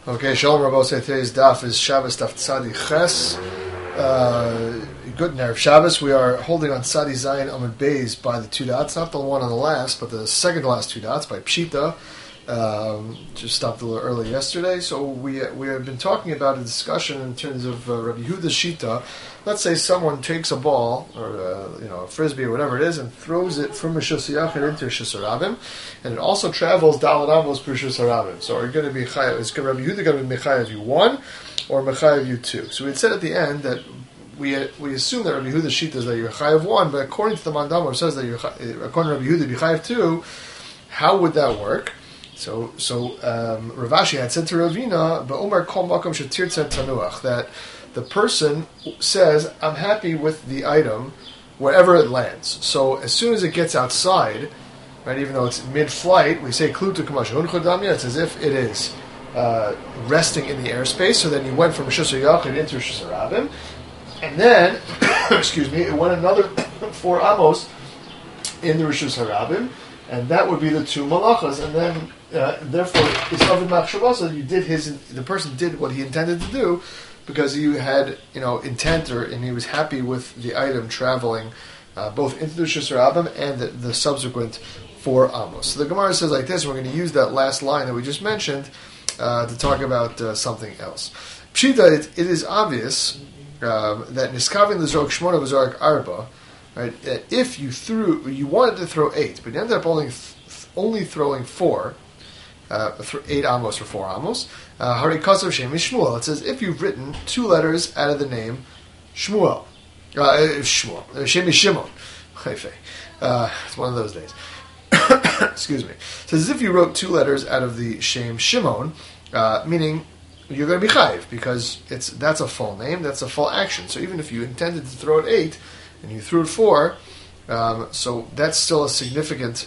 Okay, Shalom Rabbosai. Today's daf is Shabbos daf Tzadi Ches. Good Erev Shabbos. We are holding on Tzadi Zayin Amud Beis by the two dots, not the one on the last, but the second to last two dots by Pshita. Just stopped a little early yesterday. So we have been talking about a discussion in terms of Rabbi Yehuda's Shita. Let's say someone takes a ball or a frisbee or whatever it is and throws it from Rishus Yachid into Rishus Harabim, and it also travels Daled Amos per Rishus Harabim. So are you going to be Chayav? Is Rabbi Yehuda going to be Mechayav you 1 or Mechayav you 2? So we had said at the end that we assume that Rabbi Yehuda's Shita is that you're Chayav 1, but according to the Mandam, it says that according to Rabbi Yehuda, you're Chayav 2. How would that work? So Rav Ashi had said to Ravina, "Ba'omar kol makom shetirtzeh tanuach," that the person says, "I'm happy with the item wherever it lands." So as soon as it gets outside, right, even though it's mid-flight, we say "Klu tu kamashun chodamya." It's as if it is resting in the airspace. So then you went from Rishus Yachid into Rishus Harabim, and then, it went another 4 amos in the Rishus Harabim. And that would be the 2 malachas, and then therefore it's avid machshavasa. The person did what he intended to do because he had intent, and he was happy with the item traveling both into the Rishus Harabim and the subsequent 4 amos. So the Gemara says like this. We're going to use that last line that we just mentioned to talk about something else. Pshita, it is obvious that niskavin l'zorok shmona v'zorok arba. Right? If you wanted to throw 8, but you ended up only throwing 4, 8 amos or 4 amos. Hari kasav shem Shmuel. It says if you've written 2 letters out of the name Shmuel, shem Shimon. It's one of those days. Excuse me. It says if you wrote 2 letters out of the shem Shimon, meaning you're going to be chayiv because that's a full name, that's a full action. So even if you intended to throw it 8. And you threw it 4, so that's still a significant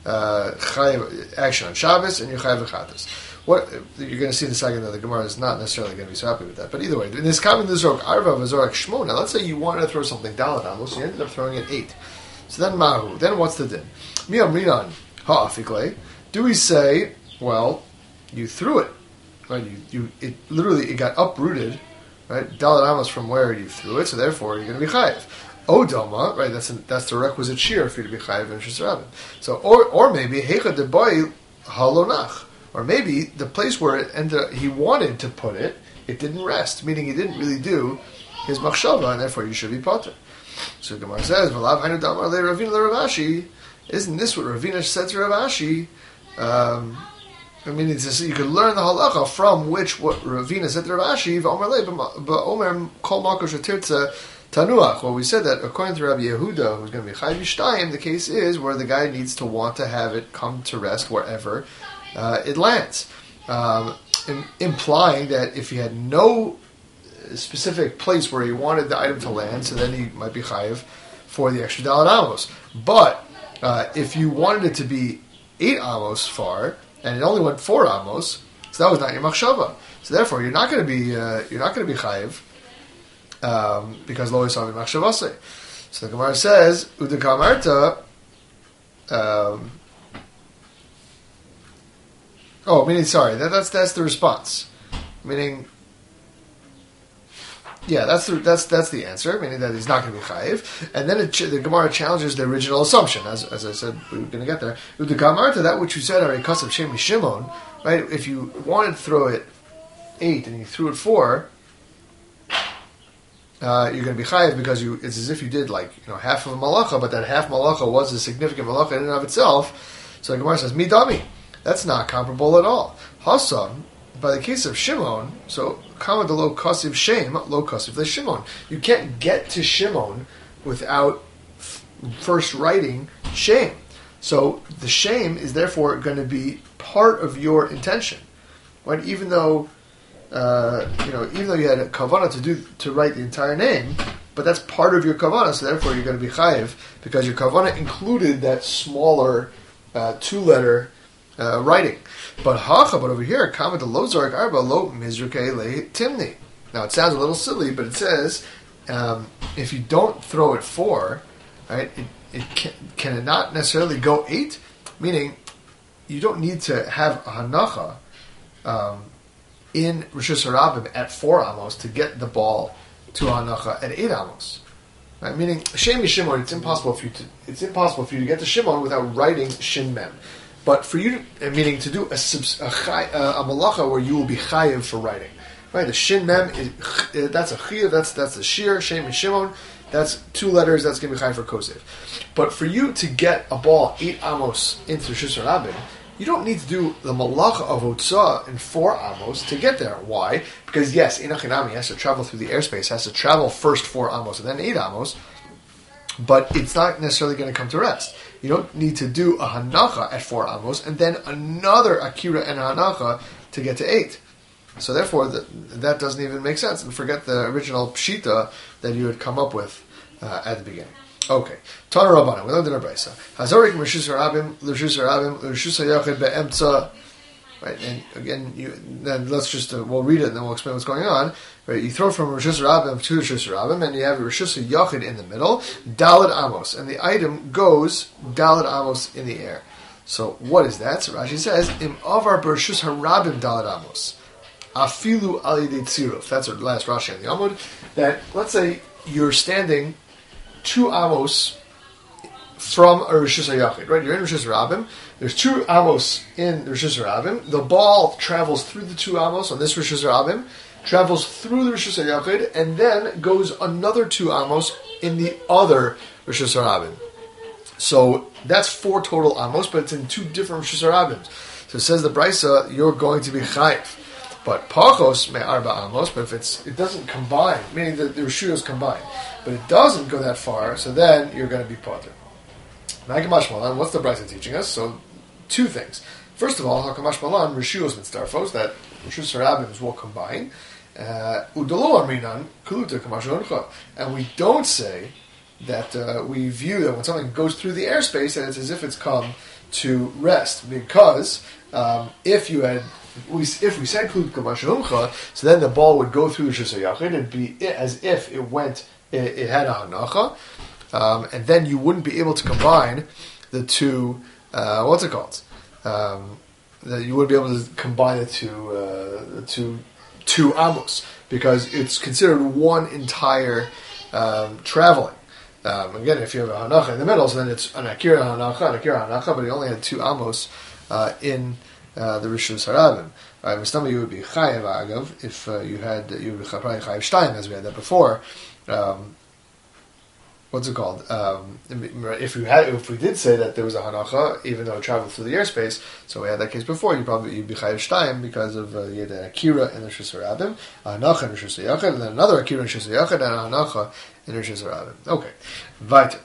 chayav action on Shabbos, and you're chayav v'chatas. What you're going to see in a second that the Gemara is not necessarily going to be so happy with that. But either way, in this common nizrok arva v'zorek shmo. Now let's say you wanted to throw something daled amos, so you ended up throwing it 8. So then mahu. Then what's the din? Miyam rinan ha'afiklei. Do we say, well, you threw it, right? It got uprooted, right? Daled amos from where you threw it, so therefore you're going to be chayav. Odama, right? That's the requisite shear for you to be chayiv in Rishus Harabim. So, or maybe heicha deboy halonach, or maybe the place where it ended, he wanted to put it, it didn't rest, meaning he didn't really do his machshava, and therefore you should be potter. So Gemara says, "V'lav hainu damar le Ravina le Rav Ashi." Isn't this what Ravina said to Rav Ashi? You could learn the halacha from which what Ravina said to Rav Ashi. V'omer le b'omer kol makom shetirtzeh tanuach. Well, we said that according to Rabbi Yehuda, who's going to be chayiv shtayim, the case is where the guy needs to want to have it come to rest wherever it lands, implying that if he had no specific place where he wanted the item to land, so then he might be chayiv for the extra daled amos. But if you wanted it to be 8 amos far and it only went 4 amos, so that was not your machshava. So therefore, you're not going to be chayiv. Because lo yisavi machshavase. So the Gemara says, "Udekamarta." That's the response. Meaning, that's the answer. Meaning that he's not going to be chayiv. And then the Gemara challenges the original assumption. As I said, we're going to get there. Udekamarta, that which you said, are a kasav shem Shimon, right? If you wanted to throw it 8 and you threw it 4. You're going to be chayiv because it's as if you did half of a malacha, but that half malacha was a significant malacha in and of itself. So the Gemara says, midami. That's not comparable at all. Hasam, by the case of Shimon, so kama de lo kasiv shem, lo kasiv le Shimon. You can't get to Shimon without first writing shem. So the shem is therefore going to be part of your intention, right? Even though you had a kavanah to write the entire name, but that's part of your kavanah, so therefore you're going to be chayiv because your kavanah included that smaller 2-letter writing. But over here, kama de lo zarek arba lo mizrukei le timni. Now it sounds a little silly, but it says if you don't throw it 4, right, can it not necessarily go 8? Meaning you don't need to have a hanacha in Rishus Harabim at 4 amos to get the ball to Hanacha at 8 amos. Right? Meaning, Shem Shimon, it's impossible for you to get to Shimon without writing Shin Mem. But for you, meaning to do a malacha where you will be chayiv for writing. Right? The Shin Mem, that's a chayiv, that's the shir, Shem and Shimon. That's 2 letters, that's going to be chayiv for kosev. But for you to get a ball 8 amos into Rishus Harabim, you don't need to do the malacha of Otzah in 4 amos to get there. Why? Because yes, Inachinami has to travel through the airspace, has to travel first 4 amos and then 8 amos, but it's not necessarily going to come to rest. You don't need to do a hanacha at 4 amos and then another akira and hanacha to get to 8. So therefore, that doesn't even make sense. And forget the original pshita that you had come up with at the beginning. Okay. Tana Rabbana. We learned in our brayso. Hazorik Rishus Harabim, Rishus Harabim, Rishus Hayachid be'emtza. Right, and again, then let's just we'll read it and then we'll explain what's going on. Right, you throw from Rishus Harabim to Rishus Harabim, and you have Rishus Hayachid in the middle, Daled Amos, and the item goes Daled Amos in the air. So what is that? So Rashi says, Im Avar Rishus Harabim Daled Amos, Afilu Ali de Tziruf. That's our last Rashi on the Amud. That let's say you're standing 2 amos from a Rishus HaYachid, right? You're in Rishus Harabim. There's 2 amos in Rishus Harabim. The ball travels through the 2 amos on this Rishus Harabim, travels through the Rishus HaYachid, and then goes another 2 amos in the other Rishus Harabim. So that's 4 total amos, but it's in 2 different Rishus Harabim. So it says the Brisa, you're going to be chayiv. But pachos me arba amos, but if it doesn't combine, meaning that the rishuyos combine, but it doesn't go that far, so then you're going to be potter. Hakamash Malan, what's the Brisa teaching us? So 2 things. First of all, Hakamash Malan, rishuyos mitzdarfos, that rishus harabims will combine. Udalo amrinan kuluta kamash oncha, and we don't say that we view that when something goes through the airspace, that it's as if it's come to rest, because if we said Klud Kamashumcha, so then the ball would go through the Rishus HaYachid, it'd be as if it had a Hanacha, and then you wouldn't be able to combine the 2, what's it called? That you wouldn't be able to combine the two amos, because it's considered one entire traveling. Again, if you have a Hanacha in the middle, so then it's an Akira Hanacha, but you only had 2 amos in the Rishus Harabim. Mistama, you would be chayev agav if you would be probably chayev shtayim, as we had that before. What's it called? If we did say that there was a hanacha, even though it traveled through the airspace, so we had that case before, you'd be chayev shtayim because of you had an akira in the Rishus Harabim, a hanacha in the Rishus HaYachid, and then another akira in the Rishus HaYachid, and a hanacha in the Rishus Harabim. Okay, weiter.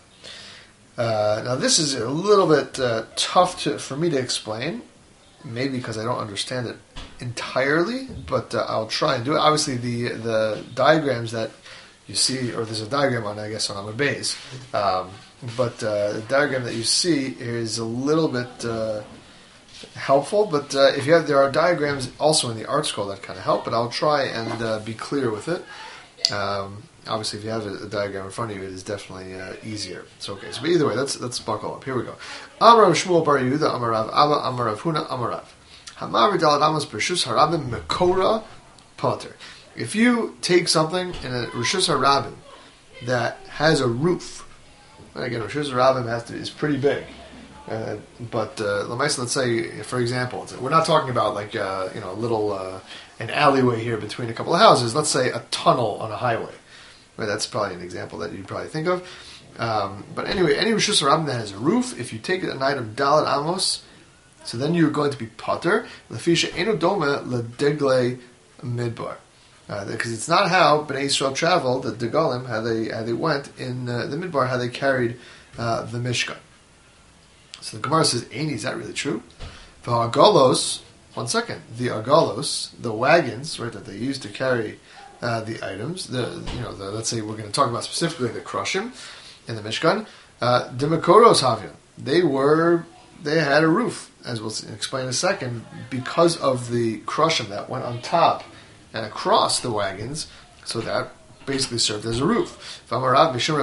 Now this is a little bit tough for me to explain. Maybe because I don't understand it entirely, but I'll try and do it. Obviously, the diagrams that you see, or there's a diagram on Amud Beis, but the diagram that you see is a little bit helpful. But there are diagrams also in the art scroll that kind of help. But I'll try and be clear with it. Obviously, if you have a diagram in front of you, it is definitely easier. So okay. So, but either way, let's buckle up. Here we go. Amarav Shmuel Bar Yehuda, Amarav Abba, Amarav Huna, Amarav. Hamar Dalad Amos Rishus Harabim Mekora Pater. If you take something in a Rishus Harabim that has a roof, and again, Rishus Harabim is pretty big. But let's say, for example, we're not talking about like a little an alleyway here between a couple of houses. Let's say a tunnel on a highway. Right, that's probably an example that you'd probably think of. But anyway, any Rishus Harabim that has a roof, if you take an item Daled Amos, so then you're going to be potter. Lefisha eno dome ledegle midbar, because it's not how Bnei Yisrael traveled, the Degalim, how they went in the midbar, how they carried the Mishkan. So the Gemara says, "Aini, is that really true?" The Agalos, one second, the Agalos, the wagons, right, that they used to carry the items, let's say we're going to talk about specifically the Krushim in the Mishkan, the Mekoros Havyan, they had a roof, as we'll explain in a second, because of the Krushim that went on top and across the wagons, so that basically served as a roof. Rav said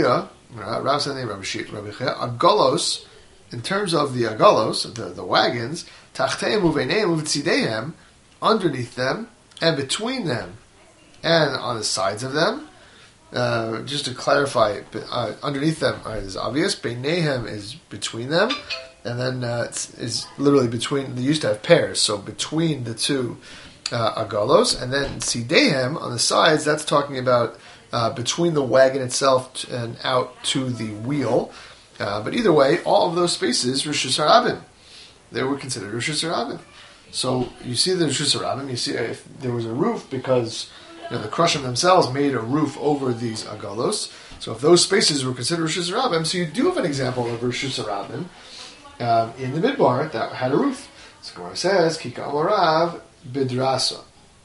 Rabbi Chia, Agalos, in terms of the Agalos, the wagons, Tachteim Uveineim Uvtzideim, underneath them, and between them and on the sides of them. Just to clarify, underneath them is obvious. Beinehem is between them, and then it's literally between. They used to have pairs, so between the two agalos, and then sidehem on the sides. That's talking about between the wagon itself and out to the wheel. But either way, all of those spaces, Rosh Hashanah, they were considered Rosh Hashanah. So you see the Rosh Hashanah, you see if there was a roof because the Krushim themselves made a roof over these agalos. So if those spaces were considered Rosh Hashanah, so you do have an example of Rosh Hashanah in the Midbar that had a roof. So Gemara says, Kika Amarav Bidrasa.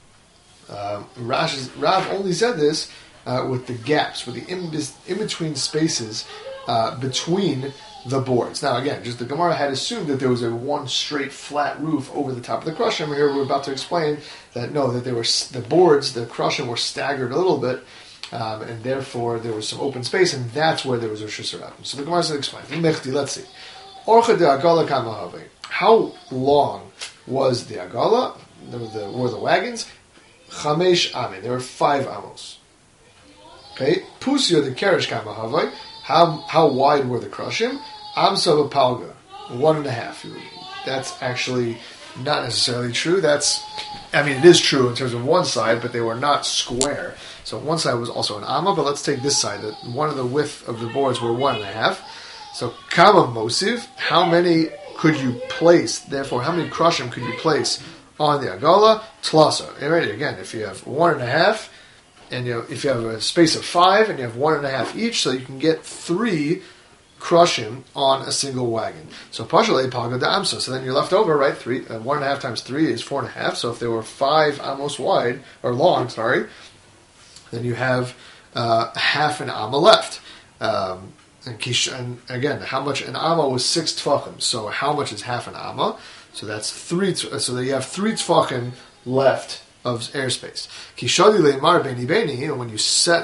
Rav only said this with the gaps, with the in-between spaces between the boards. Now again, just the Gemara had assumed that there was a one straight flat roof over the top of the Krushim. Here we're about to explain that no, that they were the boards, the Krushim were staggered a little bit, and therefore there was some open space, and that's where there was Rosh Hashanah. So the Gemara said, explain. Let's see. Orcha de Agala Kamahave. How long was the Agala? Were the wagons? Chamesh Amin. There were 5 amos. Okay. Pusio de Keresh Kamahave. How wide were the Krushim? Amsa Palga, 1.5. That's actually not necessarily true. It is true in terms of one side, but they were not square. So one side was also an amma, but let's take this side. One of the width of the boards were 1.5. So Kama Mosiv, how many could you place? Therefore, how many Krushim could you place on the Agala? Tlasa. Again, if you have 1.5, and if you have a space of 5 and you have 1.5 each, so you can get 3 Krushim on a single wagon. So Pashalei Palga da Amsa. So then you're left over, right? 1.5 times 3 is 4.5. So if they were 5 amos wide or long, then you have half an amma left. And again, how much an amma was 6 tfachim. So how much is half an amma? So that's 3. So that you have 3 tfachim left of airspace. Kishadi leimar beni beni, and when you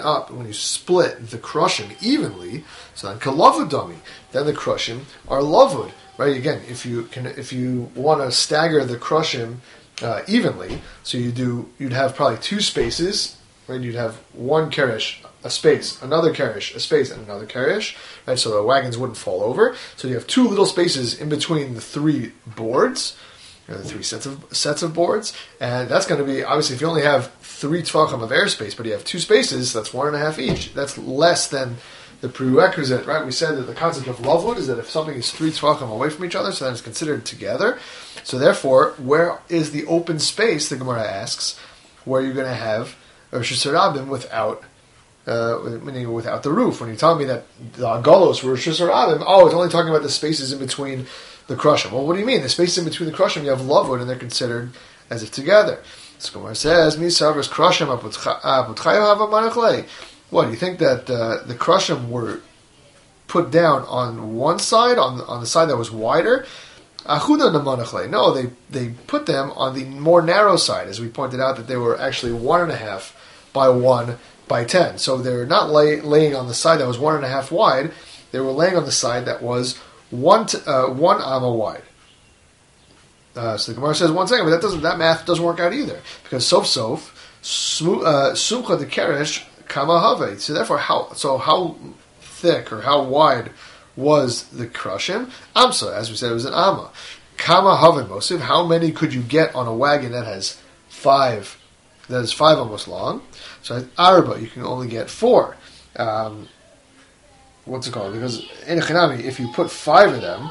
split the Krushim evenly, so then kalavudami, then the Krushim are lavud, right? Again, if you want to stagger the Krushim evenly, so you'd have probably 2 spaces, right? You'd have one keresh, a space, another keresh, a space, and another keresh, right? So the wagons wouldn't fall over. So you have 2 little spaces in between the 3 boards. The 3 sets of boards, and that's going to be, obviously, if you only have 3 tfachim of airspace, but you have 2 spaces, that's 1.5 each. That's less than the prerequisite, right? We said that the concept of lovewood is that if something is 3 tfachim away from each other, so then it's considered together. So therefore, where is the open space, the Gemara asks, where you're going to have Rosh Hashanah without meaning without the roof? When you tell me that the Agalos were Rosh Hashanah, it's only talking about the spaces in between the Krushim. Well, what do you mean? The spaces in between the Krushim, you have lovewood, and they're considered as if together. So Gemara says, "Misavers Krushim aputchayav." What do you think that the Krushim were put down on one side, on the side that was wider? No, they put them on the more narrow side, as we pointed out that they were actually 1.5 by 1 by 10. So they're not laying on the side that was 1.5 wide. They were laying on the side that was one amma wide. So the Gemara says 1 second, but that math doesn't work out either, because sof sumcha de keresh kama have. So therefore, how thick or how wide was the Krushim? Amsa, as we said, it was an amma. Kama have mosiv. How many could you get on a wagon that has 5? That is 5 almost long. So at arba, you can only get 4. What's it called? Because in a chinami, if you put 5 of them,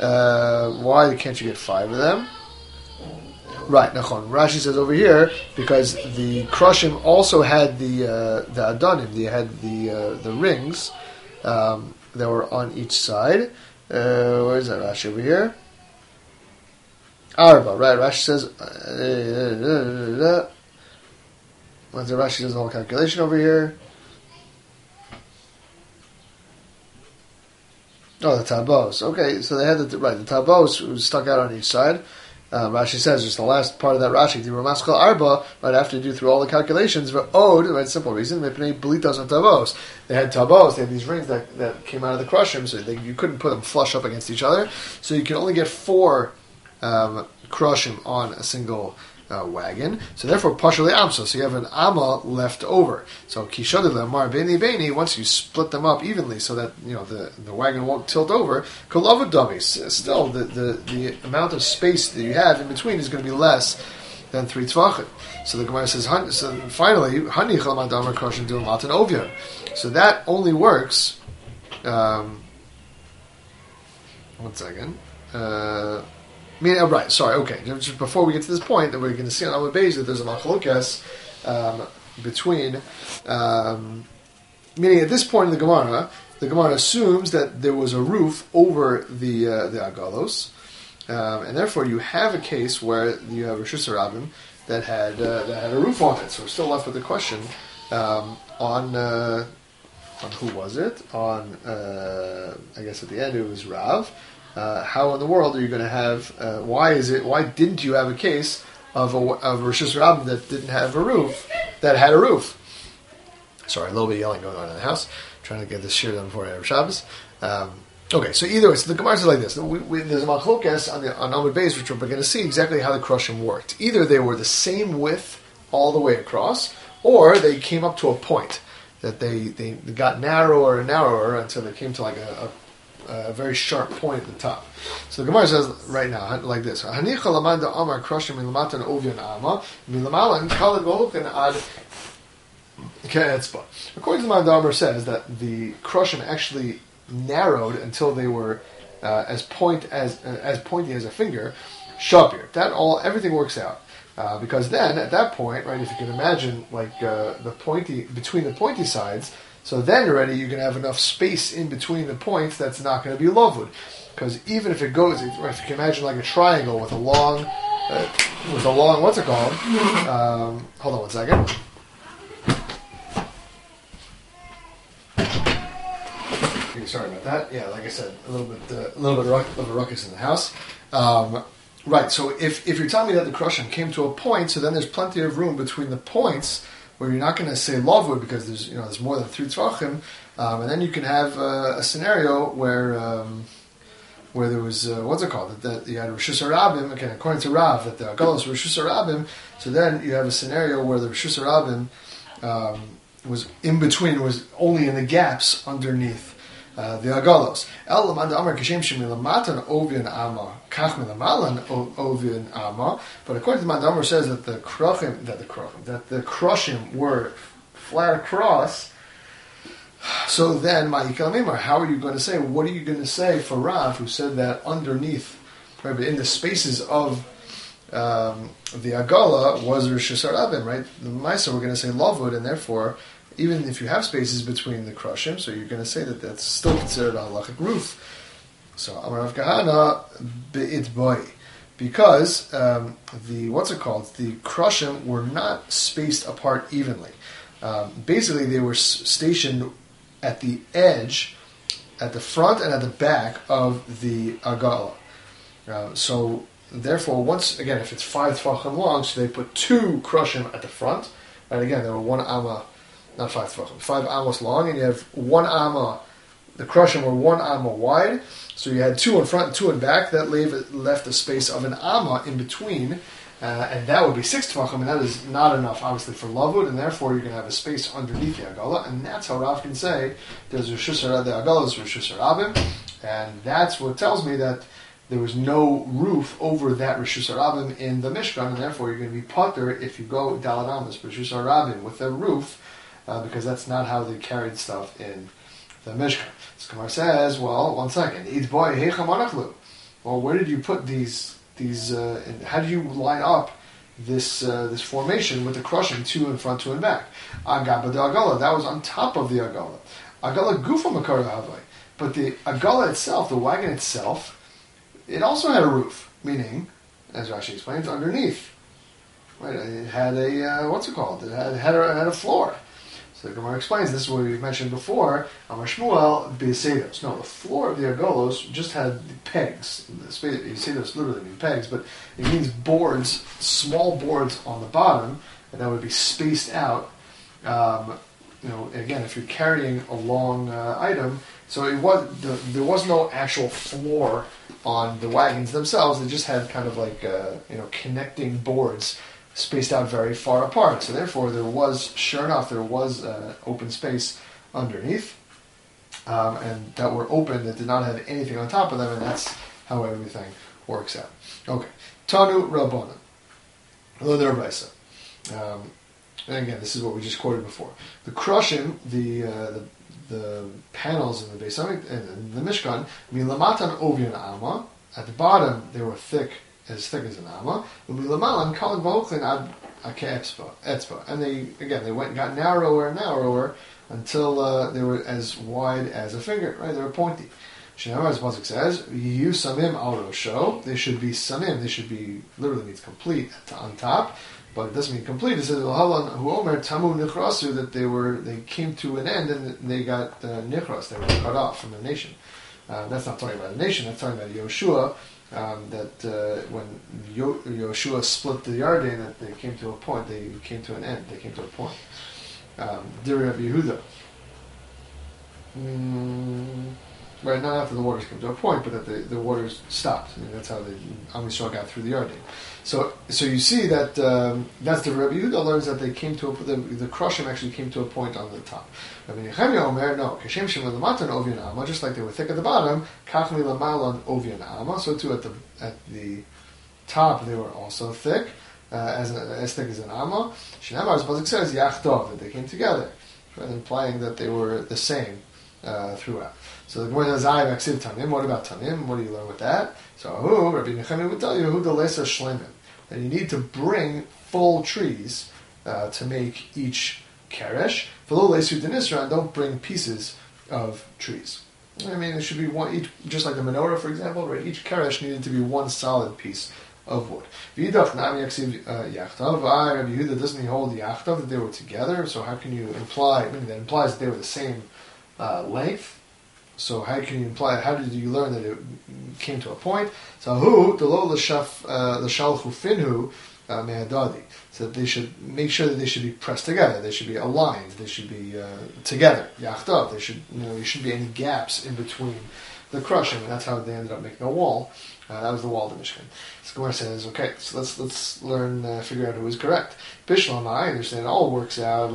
why can't you get 5 of them? Right, Nachon. Rashi says over here, because the Krushim also had the Adanim, they had the rings that were on each side. Where is that Rashi over here? Arba, right? Rashi says, once Rashi does the whole calculation over here. Oh, the tabos. Okay, so they had the tabos was stuck out on each side. Rashi says, just the last part of that Rashi, the Ramaskal Arba, right after you do through all the calculations, but right, simple reason, Belitas and tabos. They had tabos, they had these rings that came out of the Krushim, so you couldn't put them flush up against each other, so you can only get 4 Krushim on a single wagon. So therefore, partially amso. So you have an amma left over. So kishadil amar beni beni. Once you split them up evenly, so that the wagon won't tilt over. Kolava dummies. Still, the amount of space that you have in between is going to be less than 3 tvachim. So the Gemara says, so finally, hani chalamad amar kroshen dil matan ovya. So that only works. 1 second. Right, sorry, okay. Just before we get to this point, that we're going to see on Amud Beis that there's a machlokas between, meaning at this point in the Gemara assumes that there was a roof over the agalos, and therefore you have a case where you have a Rishus Harabim that had a roof on it. So we're still left with the question on who was it? On I guess at the end it was Rav. How in the world are you going to have? Why didn't you have a case of a Rishus Harabim that didn't have a roof? That had a roof. Sorry, a little bit of yelling going on in the house. Trying to get this shir done before Erev Shabbos. Okay, so either way, so the Gemara says like this: there's a machlokes on Amud Beis, which we're going to see exactly how the Krushim worked. Either they were the same width all the way across, or they came up to a point that they got narrower and narrower until they came to like a very sharp point at the top. So the Gemara says right now, like this: Hanicha lamanda amar Krushim milamatan ovyan ama milamalan kalad golukin ad ke'etzba. According to the Mandamar says that the Krushim actually narrowed until they were as pointy as a finger. Shapir. Everything works out. Because then, at that point, right, if you can imagine, like, between the pointy sides, so then already you can have enough space in between the points that's not going to be lovud. Because even if it goes, if you can imagine like a triangle with a long, what's it called? Hold on 1 second. Okay, sorry about that. Yeah, like I said, a little bit of a ruckus in the house. Right, so if you're telling me that the Krushim came to a point, so then there's plenty of room between the points where you're not going to say lavud because there's more than 3 tvachim, and then you can have a scenario where there was what's it called that you had Rishus Harabim, again according to Rav that the Agalos were Rishus Harabim, so then you have a scenario where the Rishus Harabim was in between, was only in the gaps underneath the agalos. El lamanda amar kishem shemilamatan ovian ama kach milamalan ovian ama. But according to the Mandamar says that the krushim were flat across. So then, ma'ikal mimar, how are you going to say? What are you going to say for Rav, who said that underneath, right, but in the spaces of the agala was Rishus Harabim, right? The Maisa we're going to say lavud, and therefore, even if you have spaces between the Krushim, so you're going to say that that's still considered a halachic roof. So Amar Rav Kahana be'it boy, because the Krushim were not spaced apart evenly. Basically, they were stationed at the edge, at the front and at the back of the agala. So therefore, once again, if it's 5 tvachim long, so they put 2 Krushim at the front, and again, there were 1 amma. Not 5 tvachim, 5 amos long, and you have 1 amma. The Krushim were 1 amma wide, so you had 2 in front and 2 in back. That left a space of an amma in between, and that would be 6 tvachim, and that is not enough, obviously, for lavud, and therefore you're going to have a space underneath the agala, and that's how Rav can say there's Rishus Harabim, the agala is Rishus Harabim, and that's what tells me that there was no roof over that Rishus Harabim in the Mishkan, and therefore you're going to be potter if you go Daled Amos, Rishus Harabim with a roof. Because that's not how they carried stuff in the Mishkan. So Gemara says, well, 1 second. Well, where did you put these? How did you line up this formation with the Krushim, 2 in front, 2 in back? Agaba de Agala, that was on top of the Agala. Agala gufa makara havai. But the Agala itself, the wagon itself, it also had a roof, meaning, as Rashi explains, underneath. Right? It had a what's it called? It had a floor. So the Gemara explains, this is what we mentioned before, Amar Shmuel, B'Yisedos. No, the floor of the Agolos just had pegs. B'Yisedos literally means pegs, but it means boards, small boards on the bottom, and that would be spaced out. Again, if you're carrying a long item, so there was no actual floor on the wagons themselves. They just had kind of like connecting boards spaced out very far apart. So therefore, sure enough, there was open space underneath, and that were open that did not have anything on top of them, and that's how everything works out. Okay, Tanu Rabbanan, Lo Raisa. And again, this is what we just quoted before. The Krushim, the panels in the Beis Hamikdash, in the Mishkan, milamatan ovian ama. At the bottom, they were thick as an ama. Milamalan kalig v'ochlin ad etzba. And they went and got narrower and narrower until they were as wide as a finger. Right, they were pointy. Shenamar, as Pasuk says, "Yiyu samim al rosho." They should be samim. They should be, literally means complete on top. But it doesn't mean complete. It says who omer tamu nichrasu, that they came to an end and they got nichras. They were cut off from the nation. That's not talking about the nation. That's talking about Yoshua. That when Yoshua split the Yarden, that they came to a point. They came to an end. They came to a point. Diri Rabbi Yehuda. Right, not after the waters came to a point, but that the waters stopped. I mean, that's how the Am Yisrael got through the Yarden. So you see that that's the Rabbi Yehuda learns that they came to the Krushim actually came to a point on the top. Rabbi Nechemia Omer, no, Kashem Shem Lamatan Ovian Ama, just like they were thick at the bottom, Kachmi Lamalan Ovian Ama, so too at the top they were also thick, as thick as an Ama. Shinamar's Pasuk says Yachtov, that they came together, right, implying that they were the same throughout. So the Gemara says, "Aksiv Tanim." What about Tanim? What do you learn with that? So Rabbi Nechemia would tell you who the lesser shlemim, that you need to bring full trees to make each keresh. For the lesu denisra, don't bring pieces of trees. I mean, it should be one each, just like the menorah, for example. Right, each keresh needed to be one solid piece of wood. V'idach nami yaksiv yachtav. Rabbi Yehuda, doesn't he hold yachtav that they were together? So how can you imply? I mean, that implies that they were the same length. So how can you imply? How did you learn that it came to a point? So who the lo l'shalchu finhu me'adadi. So that they should make sure that they should be pressed together. They should be aligned. They should be together. Yachtav. There shouldn't be any gaps in between the Krushim, and that's how they ended up making a wall. That was the wall of the Mishkan. So Gemara says, okay, so let's learn, figure out who is correct. Bishlam, I understand it all works out.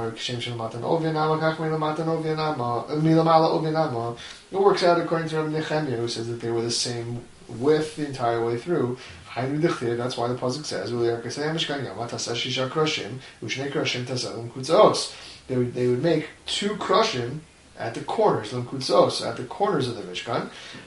It works out according to Rabbi Nechemia, who says that they were the same width the entire way through. That's why the pasuk says, they would make two Krushim at the corners, at the corners of the Mishkan.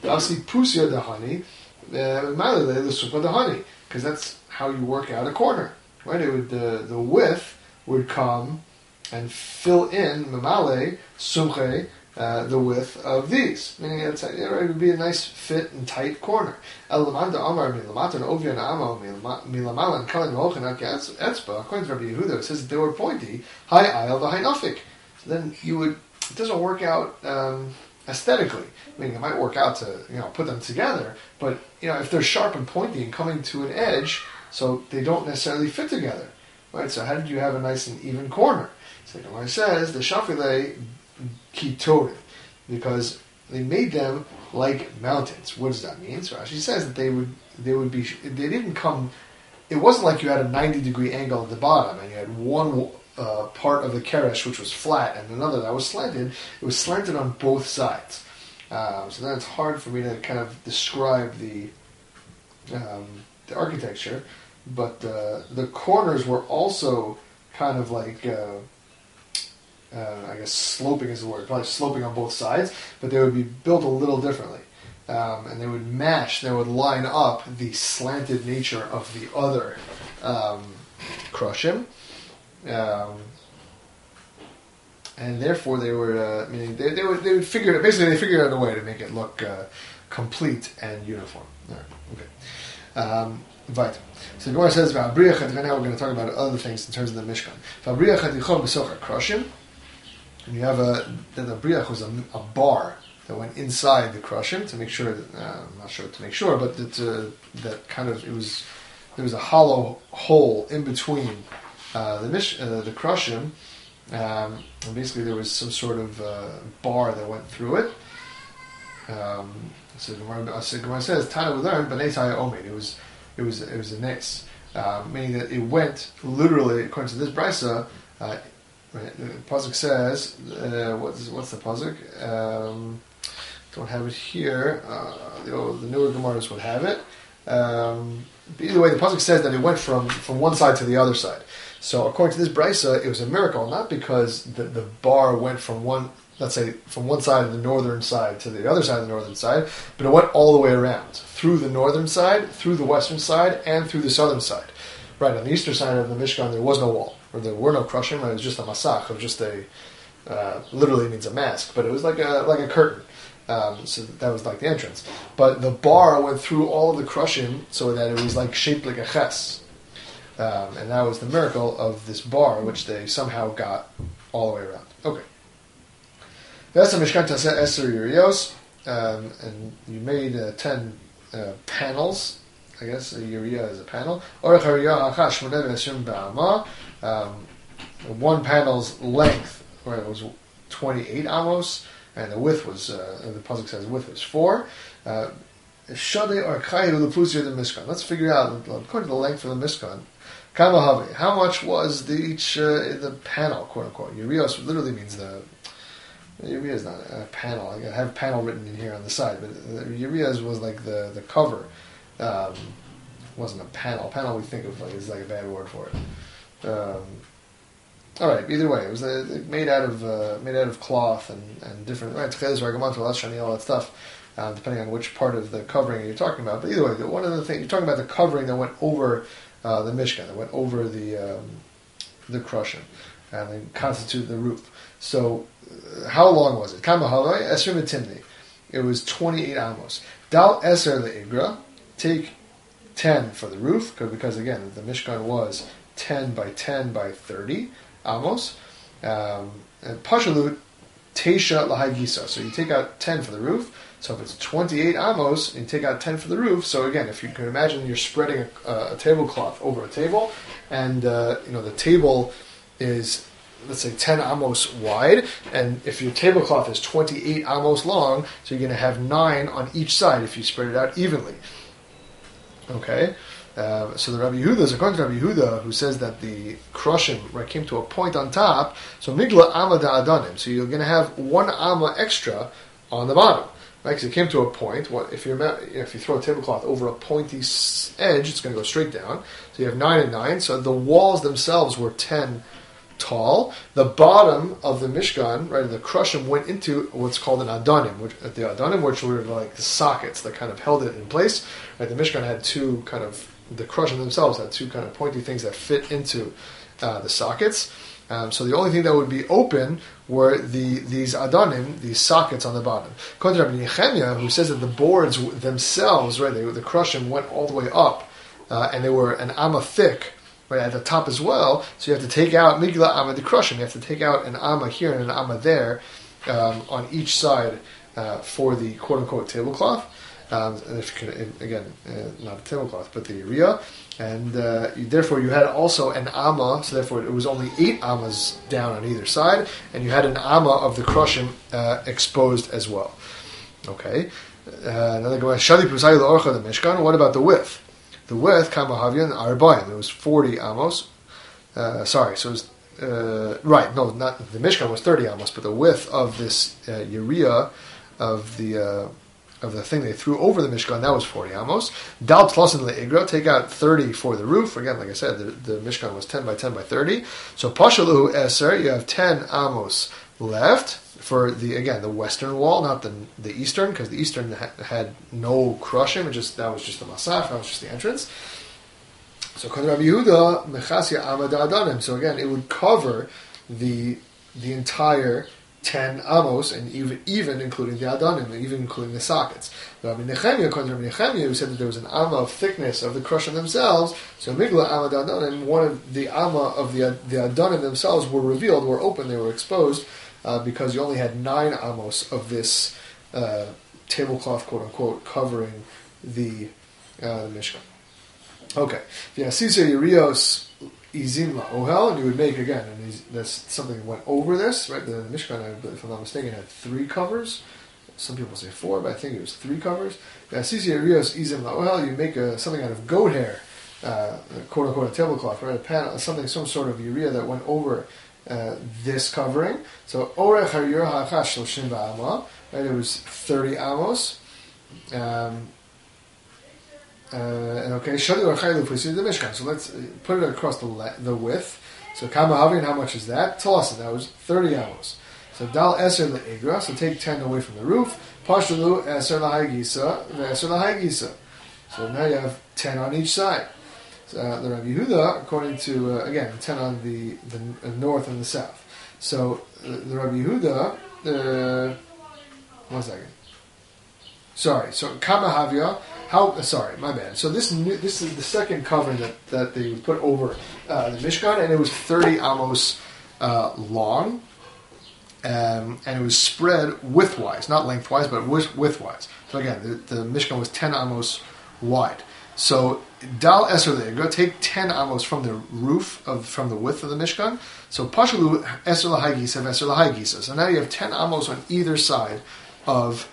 Because that's how you work out a corner, right? It would the width would come and fill in mamale sumche the width of these, meaning it would be a nice fit and tight corner. According to Rabbi Yehuda, it says that they were pointy. High aisle the high nafik. So then it doesn't work out aesthetically. I mean, it might work out to put them together, but if they're sharp and pointy and coming to an edge, so they don't necessarily fit together, right? So how did you have a nice and even corner? So the Gemara says the shafilei kitorim, because they made them like mountains. What does that mean? So Rashi says that they didn't come. It wasn't like you had a 90-degree angle at the bottom and you had one part of the keresh which was flat and another that was slanted. It was slanted on both sides. So then it's hard for me to kind of describe the architecture, but the corners were also kind of like I guess sloping is the word, probably sloping on both sides, but they would be built a little differently. And they would line up the slanted nature of the other Krushim. And therefore they were, they would figure it, basically they figured out a way to make it look complete and uniform. All right, okay. Right. So the Gemara says, now we're going to talk about other things in terms of the Mishkan. And you have then the briach was a bar that went inside the Krushim to make sure that, I'm not sure to make sure, but that kind of, there was a hollow hole in between the Krushim, and basically there was some sort of bar that went through it. So the Gemara says, Tana we learned, B'nei Taya Omed. It was a nes. meaning that it went literally, according to this brisa. Right, the pasuk says, what's the pasuk? Don't have it here. The newer Gemaras would have it. But either way, the pasuk says that it went from one side to the other side. So according to this brisa, it was a miracle, not because the bar went from one side of the northern side to the other side of the northern side, but it went all the way around, through the northern side, through the western side, and through the southern side. Right, on the eastern side of the Mishkan, there was no wall, or there were no crushim. It was just a masach, of just literally means a mask, but it was like a curtain. So that was like the entrance. But the bar went through all of the crushim so that it was like shaped like a ches. And that was the miracle of this bar, which they somehow got all the way around. Okay. That's a Mishkan Taseh Eser Yerios, and you made 10 panels. I guess a Yeriya is a panel. One panel's length, where it was 28 amos, and the width was, the pasuk says, width was 4. Shadei or Chayu Lepusir the Mishkan. Let's figure out, according to the length of the Mishkan, Kamahavi, how much was the panel, quote unquote? Yerios literally means Yeriya is not a panel. I have panel written in here on the side, but Yeriya was like the cover. Wasn't a panel. Panel we think of is like a bad word for it. All right. Either way, it was made out of cloth and different. Right, all that stuff. Depending on which part of the covering you're talking about. But either way, one of the things you're talking about, the covering that went over the Mishkan, that went over the crushim, and they constituted the roof. So, how long was it? Kamahavai Esrim Timni. It was 28 amos. Dal Eser le'igra. Take 10 for the roof, because again, the Mishkan was 10 by 10 by 30 amos. And Pashalut Teisha Lahagisa. So you take out 10 for the roof. So if it's 28 amos, and you take out 10 for the roof. So again, if you can imagine, you're spreading a tablecloth over a table, and the table is, let's say, 10 amos wide, and if your tablecloth is 28 amos long, so you're going to have 9 on each side if you spread it out evenly. Okay, so the Rabbi Yehuda, according to Rabbi Yehuda, who says that the crushim came to a point on top, so migla amma da adanim, so you're going to have 1 amma extra on the bottom, right? Because it came to a point. If you throw a tablecloth over a pointy edge, it's going to go straight down. So you have 9 and 9. So the walls themselves were 10 tall. The bottom of the Mishkan, right, the crushim went into what's called an Adanim, which were like the sockets that kind of held it in place. Right, the Mishkan had the crushim themselves had 2 kind of pointy things that fit into the sockets. So the only thing that would be open were these Adanim, these sockets on the bottom. According to Rabbi Nehemiah, who says that the boards themselves, right, the crushim went all the way up, and they were an amma thick, right, at the top as well. So you have to take out Migla Amma the crushim. You have to take out an Amma here and an Amma there on each side for the quote unquote tablecloth. If you can, again, not a tablecloth, but the area. And therefore you had also an Amma, so therefore it was only 8 Ammas down on either side, and you had an Amma of the crushim exposed as well. Okay. Another go. Shali Pusayi Orcha the Mishkan. What about the width? The width, Kamahavian Arbaim, it was 40 amos. So it was, not the Mishkan was 30 amos, but the width of this Yeriya, of the thing they threw over the Mishkan, that was 40 amos. Dal Tlosin Le'igra, take out 30 for the roof. Again, like I said, the Mishkan was 10 by 10 by 30. So Pashaluhu Eser, you have 10 amos left for the western wall, not the eastern, because the eastern had no crushim. That was just the masach, that was just the entrance. So Rabbi Yehuda Mechasia Amad Adanim. So again, it would cover the entire 10 amos, and even including the Adanim, and even including the sockets. Rabbi Nehemiah, according to Rabbi Nehemiah, who said that there was an amma of thickness of the crushim themselves, so Migla Amad Adanim, one of the amma of the Adanim themselves were revealed, were open, they were exposed, because you only had 9 amos of this tablecloth, quote unquote, covering the Mishkan. Okay. Yeah, Caesar Yerios Izim Ohel, and you would make again, and that's something that went over this, right? The Mishkan, if I'm not mistaken, had 3 covers. Some people say 4, but I think it was 3 covers. Yeah, Caesar Yerios Izim Ohel, you make something out of goat hair quote unquote a tablecloth, right? A panel, something, some sort of urea that went over this covering. So orech hayur ha'achas shloshim v'ama, right? It was 30 amos. And okay, shadi orchaylu pusi the mishkan. So let's put it across the width. So kama havin, how much is that? Talasa, that was 30 amos. So dal eser le'igra, so take 10 away from the roof. Pashtalu eser lahai gisa. So now you have 10 on each side. So, the Rabbi Yehuda, according to, again, 10 on the north and the south. So the Rabbi Yehuda, 1 second. Sorry, so Kama Havia, sorry, my bad. So this is the second covering that they would put over the Mishkan, and it was 30 amos long, and it was spread widthwise, not lengthwise, but widthwise. So again, the Mishkan was 10 amos wide. So Dal Eser Le'egra, take 10 amos from the roof, from the width of the Mishkan. So Pashalu Eser L'hai Gisa, Eser L'hai Gisa. So now you have 10 amos on either side of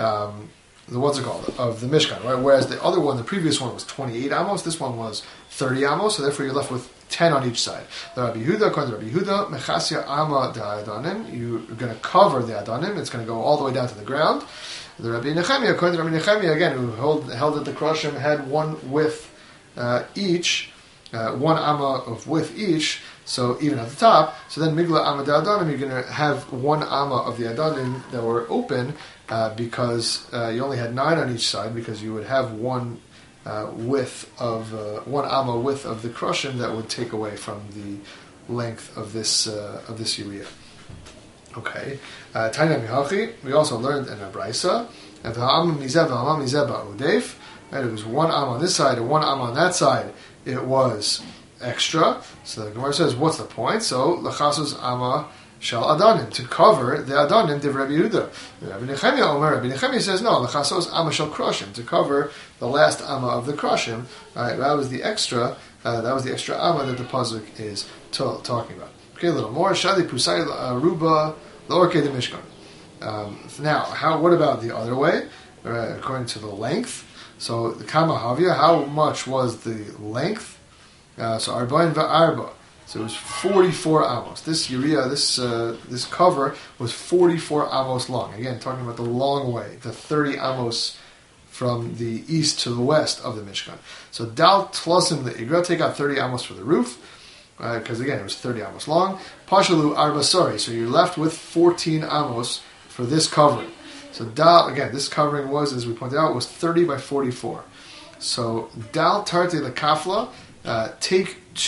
of the Mishkan, right? Whereas the other one, the previous one was 28 amos, this one was 30 amos, so therefore you're left with 10 on each side. The Rabbi Yehuda, according to Rabbi Yehuda, Mechasya Ama Da'adanim, you're going to cover the Adanim, it's going to go all the way down to the ground. The Rabbi Nechemiah, according to Rabbi Nechemiah, again, who held that the Kroshim had one width each, 1 amma of width each, so even at the top. So then Migla Amma Da'adanim, you're going to have 1 amma of the Adanim that were open, because you only had 9 on each side, because you would have 1 width of 1 amma width of the Kroshim that would take away from the length of this urea. Okay. Taina Mihachi, we also learned in a Braisa, and the Amma Mizeba Udef, right? It was 1 Amma on this side and 1 Amma on that side. It was extra. So the Gemara says, what's the point? So Lachasus Amma Shal Adanim, to cover the Adanim, Div Rabbi Yehuda. Rabbi Nechemiah says, no, Lachasos Amma Shal Kroshim, to cover the last Amma of the Kroshim. Right, that was the extra Amma that the Pasuk is talking about. Okay, a little more. Shadi Pusai Aruba Lowerke the Mishkan. Now, what about the other way? According to the length. So the Kama Havia, how much was the length? So Arba'in Va'arba. So it was 44 amos. This urea, this cover was 44 amos long. Again, talking about the long way, the 30 amos from the east to the west of the Mishkan. So Dal Tlosim the Igra, take out 30 amos for the roof. Because again, it was 30 amos long. Pashalu Arba Sari, so you're left with 14 amos for this covering. So Dal, again, this covering was, as we pointed out, was 30 by 44. So Dal Tarte the Kafla, take